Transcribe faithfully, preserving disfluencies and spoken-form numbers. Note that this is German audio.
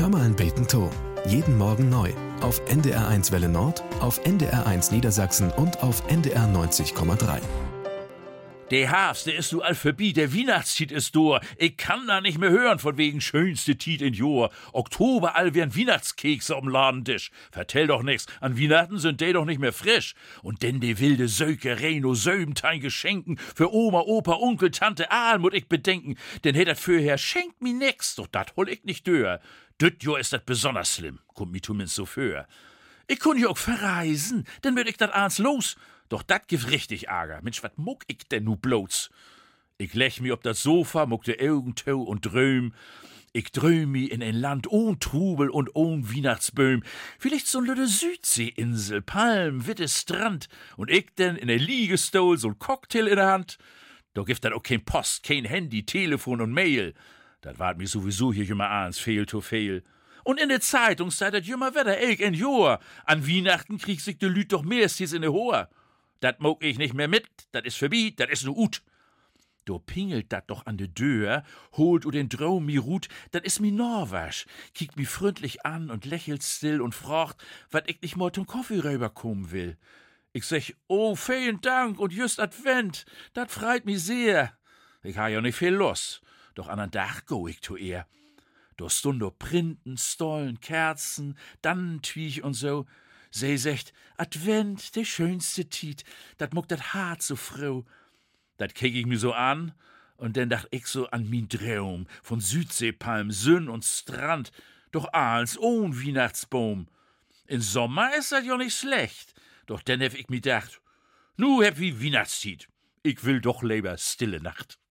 Hör mal ein Beten to. Jeden Morgen neu. Auf N D R eins Welle Nord, auf N D R eins Niedersachsen und auf N D R neunzig Komma drei. Der Herbst, der ist du Alphabet, der Weihnachtstiet ist do. Ich kann da nicht mehr hören, von wegen schönste Tiet in Johr. Oktober all wären Weihnachtskekse am Ladentisch. Vertell doch nix, an Weihnachten sind die doch nicht mehr frisch. Und denn die wilde Söke, Reno, Söbentein Geschenken für Oma, Opa, Onkel, Tante, Aal mut ich bedenken. Denn hätt dat fürher schenkt mi nix, doch dat hol ich nicht dör. Düt Jahr ist dat besonders schlimm, kommt mi zumindest so für. Ich kun ja auch verreisen, denn würd ich dat abends los. Doch dat gibt richtig Ärger. Mensch, wat muck ich denn nu bloß? Ich lech mi op das Sofa, muck de Augen tau und dröm. Ich dröm mi in ein Land ohn Trubel und ohn Weihnachtsböhm. Vielleicht so lüde Südseeinsel, Palm, witte Strand. Und ich denn in der Liegestol so'n Cocktail in der Hand. Da gibt dann auch kein Post, kein Handy, Telefon und Mail. Dat wart mi sowieso hier immer abends fehl to fehl. Und in der Zeitung sei dat jümmer Wetter, elk en Johr. An Weihnachten krieg sich de Lüt doch mehrstens in de Hoher. Dat mog ich nicht mehr mit, dat is verbiet, dat is nu ut. Do pingelt dat doch an de Dör, holt u den Traum mi Rut, dat is mi Norwasch, kiekt mi freundlich an und lächelt still und frocht, wat ich nicht mal zum Kaffee rüberkommen will. Ich sech, oh, vielen Dank und just Advent, dat freit mi sehr. Ich ha ja nicht viel los, doch an den Dach go ich zu ihr. Do stund do Printen, Stollen, Kerzen, Dannentwiech und so. Sie secht, Advent, der schönste Tiet, dat muck dat Hart so froh. Dat kick ich mi so an, und denn dacht ich so an min Traum von Südseepalm, Sünn und Strand, doch ahns ohn Weihnachtsbaum. In Sommer is dat ja nicht schlecht, doch denn hef ich mi dacht, nu hab wie Weihnachtstiet, ich will doch lieber stille Nacht.